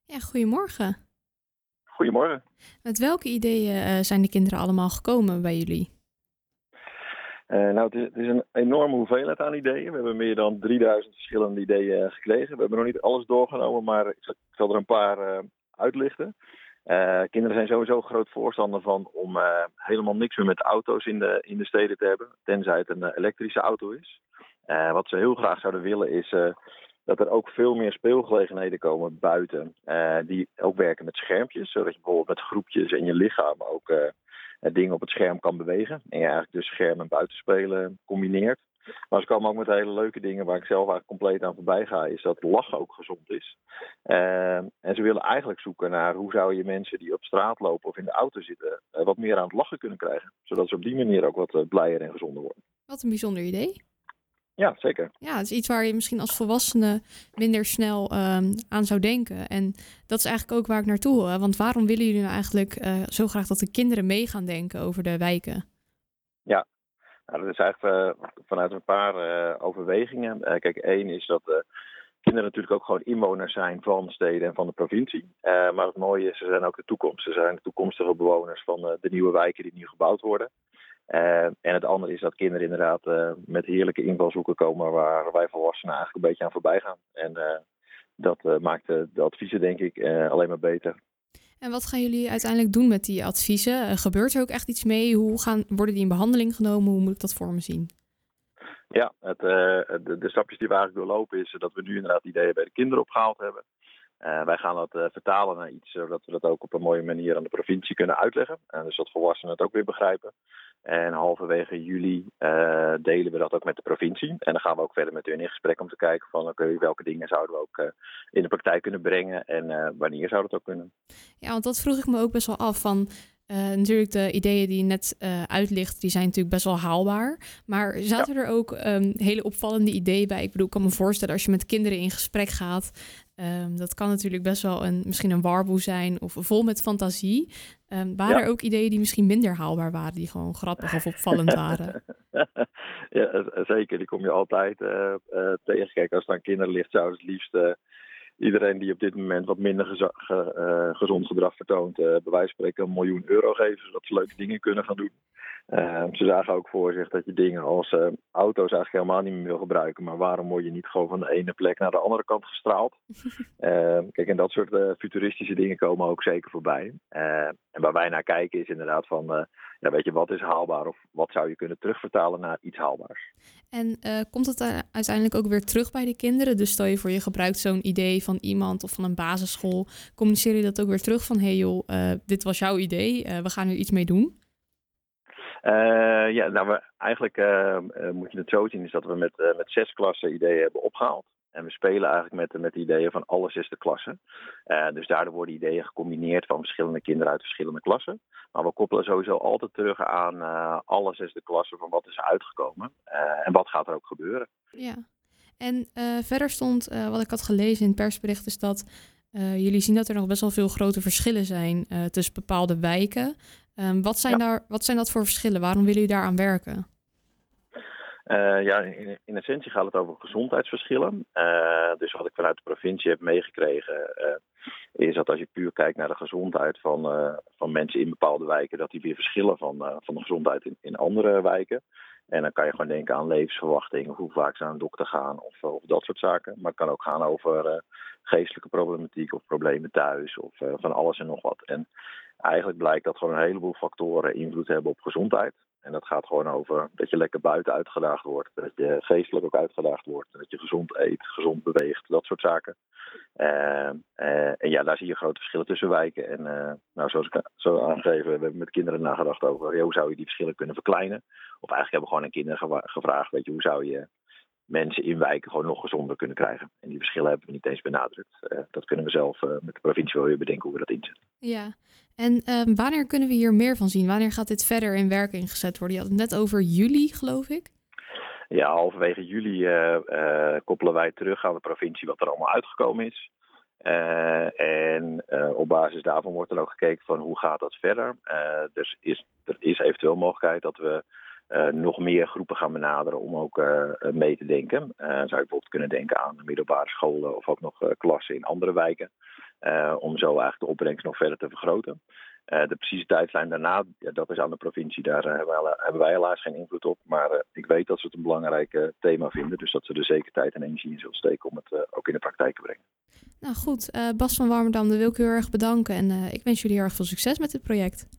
Ja, goedemorgen. Goedemorgen. Met welke ideeën zijn de kinderen allemaal gekomen bij jullie? Nou, het is een enorme hoeveelheid aan ideeën. We hebben meer dan 3000 verschillende ideeën gekregen. We hebben nog niet alles doorgenomen, maar ik zal er een paar uitlichten. Kinderen zijn sowieso groot voorstander van om helemaal niks meer met auto's in de steden te hebben, tenzij het een elektrische auto is. Wat ze heel graag zouden willen is dat er ook veel meer speelgelegenheden komen buiten, die ook werken met schermpjes, zodat je bijvoorbeeld met groepjes en je lichaam ook dingen op het scherm kan bewegen. En je eigenlijk dus scherm en buitenspelen combineert. Maar ze komen ook met hele leuke dingen waar ik zelf eigenlijk compleet aan voorbij ga, is dat lachen ook gezond is. En ze willen eigenlijk zoeken naar hoe zou je mensen die op straat lopen of in de auto zitten wat meer aan het lachen kunnen krijgen. Zodat ze op die manier ook wat blijer en gezonder worden. Wat een bijzonder idee. Ja, zeker. Ja, het is iets waar je misschien als volwassene minder snel aan zou denken. En dat is eigenlijk ook waar ik naartoe wil. Want waarom willen jullie nou eigenlijk zo graag dat de kinderen mee gaan denken over de wijken? Ja, nou, dat is eigenlijk vanuit een paar overwegingen. Kijk, één is dat kinderen natuurlijk ook gewoon inwoners zijn van steden en van de provincie. Maar het mooie is, ze zijn ook de toekomst. Ze zijn de toekomstige bewoners van de nieuwe wijken die nieuw gebouwd worden. En het andere is dat kinderen inderdaad met heerlijke invalshoeken komen waar wij volwassenen eigenlijk een beetje aan voorbij gaan. En dat maakt de adviezen denk ik alleen maar beter. En wat gaan jullie uiteindelijk doen met die adviezen? Gebeurt er ook echt iets mee? Worden die in behandeling genomen? Hoe moet ik dat voor me zien? Ja, de stapjes die we eigenlijk doorlopen is dat we nu inderdaad ideeën bij de kinderen opgehaald hebben. Wij gaan dat vertalen naar iets zodat we dat ook op een mooie manier aan de provincie kunnen uitleggen. Dus dat volwassenen het ook weer begrijpen. En halverwege juli delen we dat ook met de provincie. En dan gaan we ook verder met hun in gesprek om te kijken van welke dingen zouden we ook in de praktijk kunnen brengen en wanneer zou dat ook kunnen. Ja, want dat vroeg ik me ook best wel af van... natuurlijk de ideeën die je net uitlicht, die zijn natuurlijk best wel haalbaar. Maar zaten er ook hele opvallende ideeën bij? Ik bedoel, ik kan me voorstellen als je met kinderen in gesprek gaat... dat kan natuurlijk best wel misschien een warboel zijn of vol met fantasie. Waren Ja. er ook ideeën die misschien minder haalbaar waren, die gewoon grappig of opvallend waren? Ja, zeker. Die kom je altijd tegen. Kijk, als het aan kinderen ligt, zouden ze het liefst iedereen die op dit moment wat minder gezond gedrag vertoont, bij wijze van spreken €1 miljoen geven, zodat ze leuke dingen kunnen gaan doen. Ze zagen ook voor zich dat je dingen als auto's eigenlijk helemaal niet meer wil gebruiken. Maar waarom word je niet gewoon van de ene plek naar de andere kant gestraald? Kijk, en dat soort futuristische dingen komen ook zeker voorbij. En waar wij naar kijken is inderdaad van, ja, weet je, wat is haalbaar of wat zou je kunnen terugvertalen naar iets haalbaars? En komt het uiteindelijk ook weer terug bij de kinderen? Dus stel je voor, je gebruikt zo'n idee van iemand of van een basisschool. Communiceer je dat ook weer terug van... hey joh, dit was jouw idee, we gaan er iets mee doen? Ja, nou, eigenlijk moet je het zo zien, is dat we met 6 klassen ideeën hebben opgehaald. En we spelen eigenlijk met de ideeën van alle 6 klassen. Dus daardoor worden ideeën gecombineerd van verschillende kinderen uit verschillende klassen. Maar we koppelen sowieso altijd terug aan alle 6 klassen van wat is er uitgekomen. En wat gaat er ook gebeuren. Ja. En verder stond, wat ik had gelezen in het persbericht, is dat jullie zien dat er nog best wel veel grote verschillen zijn tussen bepaalde wijken. Wat zijn dat voor verschillen? Waarom willen jullie daaraan werken? Ja, in essentie gaat het over gezondheidsverschillen. Dus wat ik vanuit de provincie heb meegekregen, is dat als je puur kijkt naar de gezondheid van mensen in bepaalde wijken, dat die weer verschillen van de gezondheid in andere wijken. En dan kan je gewoon denken aan levensverwachting, of hoe vaak ze naar een dokter gaan of dat soort zaken. Maar het kan ook gaan over geestelijke problematiek of problemen thuis of van alles en nog wat. En eigenlijk blijkt dat gewoon een heleboel factoren invloed hebben op gezondheid. En dat gaat gewoon over dat je lekker buiten uitgedaagd wordt. Dat je geestelijk ook uitgedaagd wordt. Dat je gezond eet, gezond beweegt, dat soort zaken. En ja, daar zie je grote verschillen tussen wijken. En nou, zoals ik zo aangegeven, we hebben met kinderen nagedacht over hoe zou je die verschillen kunnen verkleinen. Of eigenlijk hebben we gewoon aan kinderen gevraagd, weet je, hoe zou je mensen in wijken gewoon nog gezonder kunnen krijgen. En die verschillen hebben we niet eens benadrukt. Dat kunnen we zelf met de provincie wel weer bedenken hoe we dat inzetten. Ja, en wanneer kunnen we hier meer van zien? Wanneer gaat dit verder in werking gezet worden? Je had het net over juli, geloof ik. Ja, halverwege juli koppelen wij terug aan de provincie wat er allemaal uitgekomen is. En op basis daarvan wordt er ook gekeken van hoe gaat dat verder. Er is eventueel mogelijkheid dat we nog meer groepen gaan benaderen om ook mee te denken. Zou je bijvoorbeeld kunnen denken aan middelbare scholen of ook nog klassen in andere wijken. Om zo eigenlijk de opbrengst nog verder te vergroten. De precieze tijdlijn daarna, dat is aan de provincie. Daar hebben wij helaas geen invloed op. Maar ik weet dat ze het een belangrijk thema vinden. Dus dat ze er zeker tijd en energie in zullen steken om het ook in de praktijk te brengen. Nou goed, Bas van Warmerdam, dan wil ik u heel erg bedanken. En ik wens jullie heel erg veel succes met dit project.